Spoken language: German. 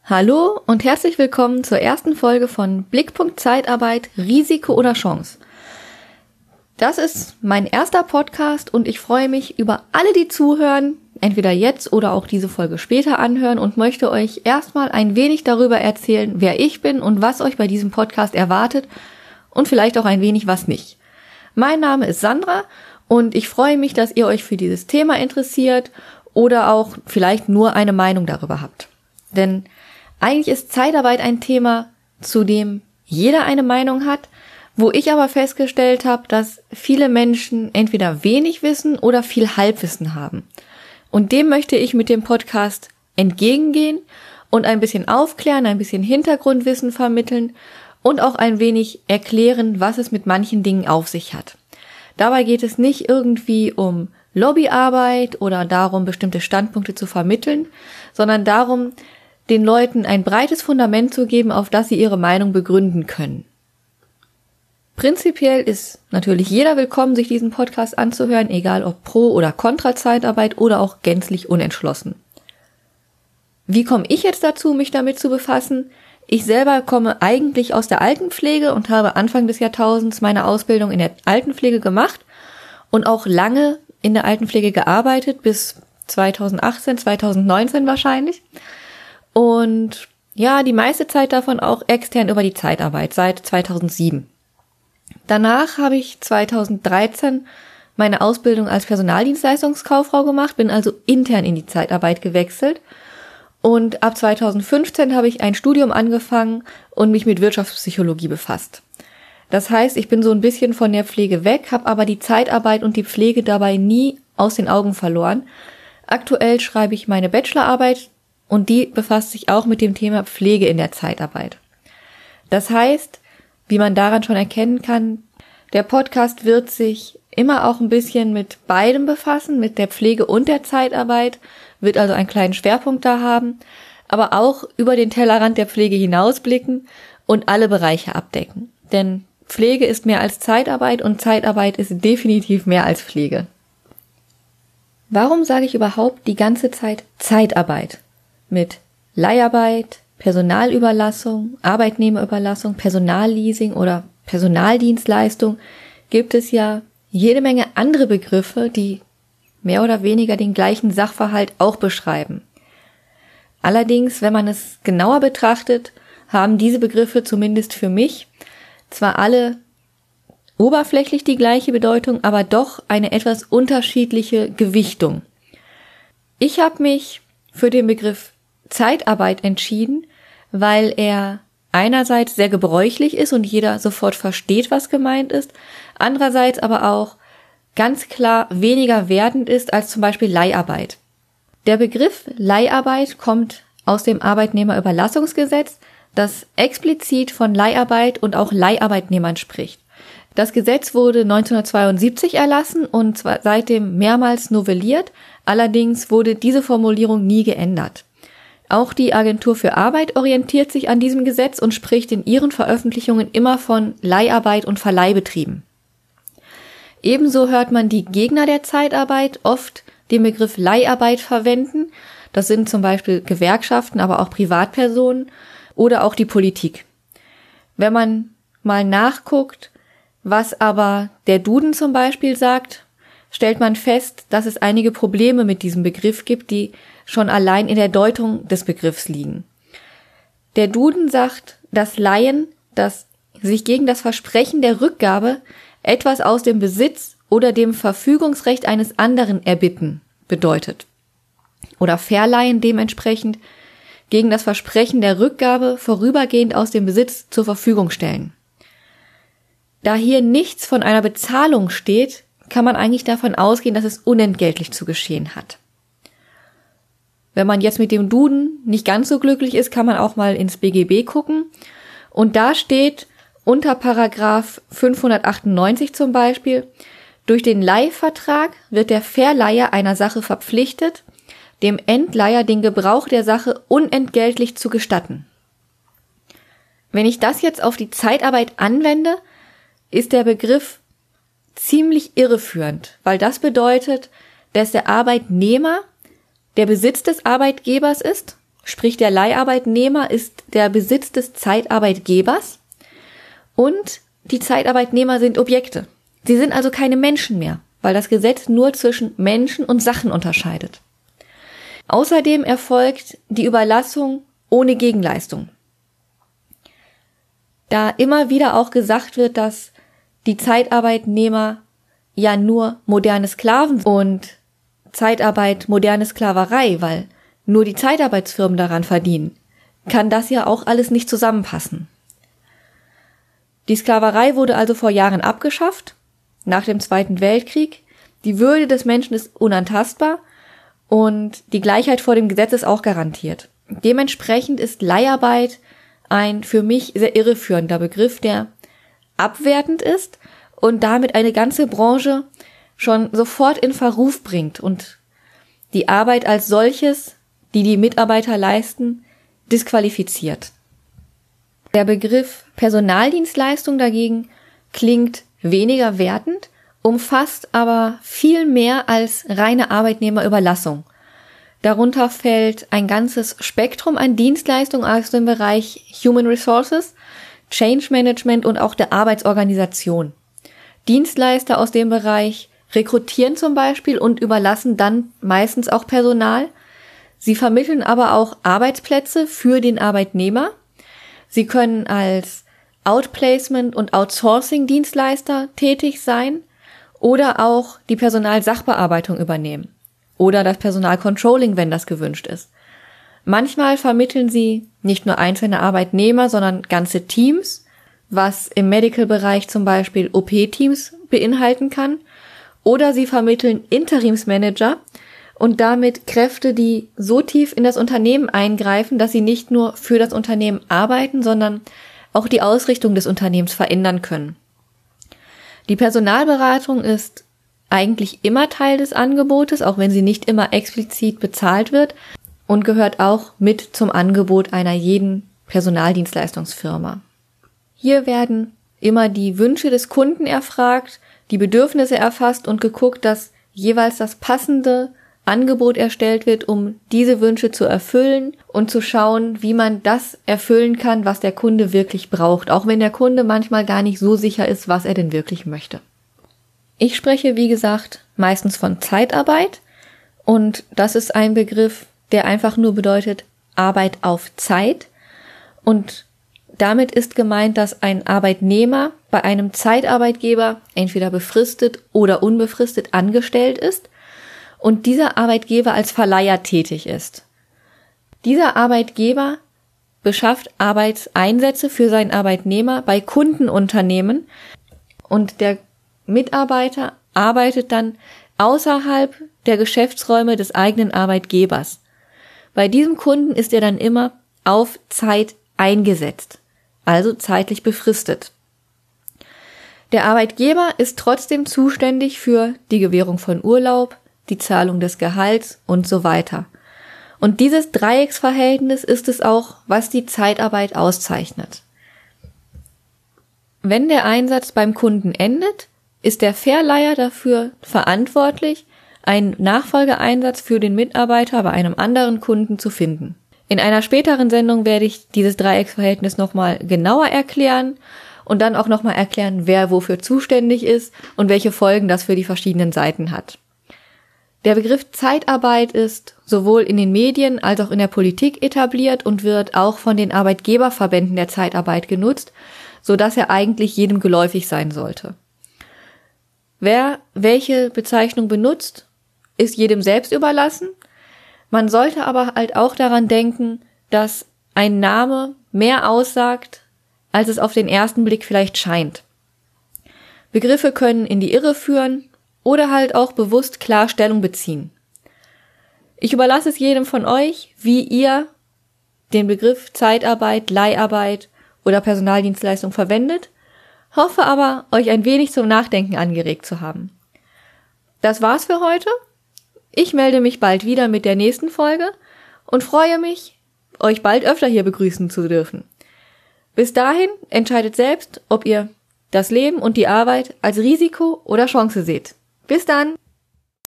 Hallo und herzlich willkommen zur ersten Folge von Blickpunkt Zeitarbeit, Risiko oder Chance. Das ist mein erster Podcast und ich freue mich über alle, die zuhören, entweder jetzt oder auch diese Folge später anhören und möchte euch erstmal ein wenig darüber erzählen, wer ich bin und was euch bei diesem Podcast erwartet und vielleicht auch ein wenig was nicht. Mein Name ist Sandra und ich freue mich, dass ihr euch für dieses Thema interessiert oder auch vielleicht nur eine Meinung darüber habt. Denn eigentlich ist Zeitarbeit ein Thema, zu dem jeder eine Meinung hat, wo ich aber festgestellt habe, dass viele Menschen entweder wenig Wissen oder viel Halbwissen haben. Und dem möchte ich mit dem Podcast entgegengehen und ein bisschen aufklären, ein bisschen Hintergrundwissen vermitteln und auch ein wenig erklären, was es mit manchen Dingen auf sich hat. Dabei geht es nicht irgendwie um Lobbyarbeit oder darum, bestimmte Standpunkte zu vermitteln, sondern darum, den Leuten ein breites Fundament zu geben, auf das sie ihre Meinung begründen können. Prinzipiell ist natürlich jeder willkommen, sich diesen Podcast anzuhören, egal ob pro- oder kontra Zeitarbeit oder auch gänzlich unentschlossen. Wie komme ich jetzt dazu, mich damit zu befassen? Ich selber komme eigentlich aus der Altenpflege und habe Anfang des Jahrtausends meine Ausbildung in der Altenpflege gemacht und auch lange in der Altenpflege gearbeitet, bis 2018, 2019 wahrscheinlich. Und ja, die meiste Zeit davon auch extern über die Zeitarbeit, seit 2007. Danach habe ich 2013 meine Ausbildung als Personaldienstleistungskauffrau gemacht, bin also intern in die Zeitarbeit gewechselt. Und ab 2015 habe ich ein Studium angefangen und mich mit Wirtschaftspsychologie befasst. Das heißt, ich bin so ein bisschen von der Pflege weg, habe aber die Zeitarbeit und die Pflege dabei nie aus den Augen verloren. Aktuell schreibe ich meine Bachelorarbeit und die befasst sich auch mit dem Thema Pflege in der Zeitarbeit. Das heißt, wie man daran schon erkennen kann, der Podcast wird sich immer auch ein bisschen mit beidem befassen, mit der Pflege und der Zeitarbeit, wird also einen kleinen Schwerpunkt da haben, aber auch über den Tellerrand der Pflege hinausblicken und alle Bereiche abdecken. Denn Pflege ist mehr als Zeitarbeit und Zeitarbeit ist definitiv mehr als Pflege. Warum sage ich überhaupt die ganze Zeit Zeitarbeit? Mit Leiharbeit, Personalüberlassung, Arbeitnehmerüberlassung, Personalleasing oder Personaldienstleistung gibt es ja jede Menge andere Begriffe, die mehr oder weniger den gleichen Sachverhalt auch beschreiben. Allerdings, wenn man es genauer betrachtet, haben diese Begriffe zumindest für mich zwar alle oberflächlich die gleiche Bedeutung, aber doch eine etwas unterschiedliche Gewichtung. Ich habe mich für den Begriff Zeitarbeit entschieden, weil er einerseits sehr gebräuchlich ist und jeder sofort versteht, was gemeint ist, andererseits aber auch ganz klar weniger wertend ist als zum Beispiel Leiharbeit. Der Begriff Leiharbeit kommt aus dem Arbeitnehmerüberlassungsgesetz, das explizit von Leiharbeit und auch Leiharbeitnehmern spricht. Das Gesetz wurde 1972 erlassen und zwar seitdem mehrmals novelliert, allerdings wurde diese Formulierung nie geändert. Auch die Agentur für Arbeit orientiert sich an diesem Gesetz und spricht in ihren Veröffentlichungen immer von Leiharbeit und Verleihbetrieben. Ebenso hört man die Gegner der Zeitarbeit oft den Begriff Leiharbeit verwenden. Das sind zum Beispiel Gewerkschaften, aber auch Privatpersonen oder auch die Politik. Wenn man mal nachguckt, was aber der Duden zum Beispiel sagt, stellt man fest, dass es einige Probleme mit diesem Begriff gibt, die schon allein in der Deutung des Begriffs liegen. Der Duden sagt, dass Leihen, das sich gegen das Versprechen der Rückgabe etwas aus dem Besitz oder dem Verfügungsrecht eines anderen erbitten bedeutet. Oder Verleihen dementsprechend gegen das Versprechen der Rückgabe vorübergehend aus dem Besitz zur Verfügung stellen. Da hier nichts von einer Bezahlung steht, kann man eigentlich davon ausgehen, dass es unentgeltlich zu geschehen hat. Wenn man jetzt mit dem Duden nicht ganz so glücklich ist, kann man auch mal ins BGB gucken. Und da steht unter Paragraph 598 zum Beispiel, durch den Leihvertrag wird der Verleiher einer Sache verpflichtet, dem Endleiher den Gebrauch der Sache unentgeltlich zu gestatten. Wenn ich das jetzt auf die Zeitarbeit anwende, ist der Begriff ziemlich irreführend, weil das bedeutet, dass der Arbeitnehmer der Besitz des Arbeitgebers ist, sprich der Leiharbeitnehmer ist der Besitz des Zeitarbeitgebers und die Zeitarbeitnehmer sind Objekte. Sie sind also keine Menschen mehr, weil das Gesetz nur zwischen Menschen und Sachen unterscheidet. Außerdem erfolgt die Überlassung ohne Gegenleistung. Da immer wieder auch gesagt wird, dass die Zeitarbeitnehmer ja nur moderne Sklaven und Zeitarbeit moderne Sklaverei, weil nur die Zeitarbeitsfirmen daran verdienen, kann das ja auch alles nicht zusammenpassen. Die Sklaverei wurde also vor Jahren abgeschafft, nach dem Zweiten Weltkrieg. Die Würde des Menschen ist unantastbar und die Gleichheit vor dem Gesetz ist auch garantiert. Dementsprechend ist Leiharbeit ein für mich sehr irreführender Begriff, der abwertend ist und damit eine ganze Branche schon sofort in Verruf bringt und die Arbeit als solches, die die Mitarbeiter leisten, disqualifiziert. Der Begriff Personaldienstleistung dagegen klingt weniger wertend, umfasst aber viel mehr als reine Arbeitnehmerüberlassung. Darunter fällt ein ganzes Spektrum an Dienstleistungen aus dem Bereich Human Resources, Change Management und auch der Arbeitsorganisation. Dienstleister aus dem Bereich rekrutieren zum Beispiel und überlassen dann meistens auch Personal. Sie vermitteln aber auch Arbeitsplätze für den Arbeitnehmer. Sie können als Outplacement- und Outsourcing-Dienstleister tätig sein oder auch die Personalsachbearbeitung übernehmen oder das Personalcontrolling, wenn das gewünscht ist. Manchmal vermitteln sie nicht nur einzelne Arbeitnehmer, sondern ganze Teams, was im Medical-Bereich zum Beispiel OP-Teams beinhalten kann. Oder sie vermitteln Interimsmanager und damit Kräfte, die so tief in das Unternehmen eingreifen, dass sie nicht nur für das Unternehmen arbeiten, sondern auch die Ausrichtung des Unternehmens verändern können. Die Personalberatung ist eigentlich immer Teil des Angebotes, auch wenn sie nicht immer explizit bezahlt wird und gehört auch mit zum Angebot einer jeden Personaldienstleistungsfirma. Hier werden immer die Wünsche des Kunden erfragt, die Bedürfnisse erfasst und geguckt, dass jeweils das passende Angebot erstellt wird, um diese Wünsche zu erfüllen und zu schauen, wie man das erfüllen kann, was der Kunde wirklich braucht, auch wenn der Kunde manchmal gar nicht so sicher ist, was er denn wirklich möchte. Ich spreche, wie gesagt, meistens von Zeitarbeit und das ist ein Begriff, der einfach nur bedeutet Arbeit auf Zeit und damit ist gemeint, dass ein Arbeitnehmer bei einem Zeitarbeitgeber entweder befristet oder unbefristet angestellt ist und dieser Arbeitgeber als Verleiher tätig ist. Dieser Arbeitgeber beschafft Arbeitseinsätze für seinen Arbeitnehmer bei Kundenunternehmen und der Mitarbeiter arbeitet dann außerhalb der Geschäftsräume des eigenen Arbeitgebers. Bei diesem Kunden ist er dann immer auf Zeit eingesetzt, also zeitlich befristet. Der Arbeitgeber ist trotzdem zuständig für die Gewährung von Urlaub, die Zahlung des Gehalts und so weiter. Und dieses Dreiecksverhältnis ist es auch, was die Zeitarbeit auszeichnet. Wenn der Einsatz beim Kunden endet, ist der Verleiher dafür verantwortlich, einen Nachfolgeeinsatz für den Mitarbeiter bei einem anderen Kunden zu finden. In einer späteren Sendung werde ich dieses Dreiecksverhältnis nochmal genauer erklären und dann auch nochmal erklären, wer wofür zuständig ist und welche Folgen das für die verschiedenen Seiten hat. Der Begriff Zeitarbeit ist sowohl in den Medien als auch in der Politik etabliert und wird auch von den Arbeitgeberverbänden der Zeitarbeit genutzt, sodass er eigentlich jedem geläufig sein sollte. Wer welche Bezeichnung benutzt, ist jedem selbst überlassen. Man sollte aber halt auch daran denken, dass ein Name mehr aussagt, als es auf den ersten Blick vielleicht scheint. Begriffe können in die Irre führen oder halt auch bewusst klar Stellung beziehen. Ich überlasse es jedem von euch, wie ihr den Begriff Zeitarbeit, Leiharbeit oder Personaldienstleistung verwendet, hoffe aber, euch ein wenig zum Nachdenken angeregt zu haben. Das war's für heute. Ich melde mich bald wieder mit der nächsten Folge und freue mich, euch bald öfter hier begrüßen zu dürfen. Bis dahin entscheidet selbst, ob ihr das Leben und die Arbeit als Risiko oder Chance seht. Bis dann!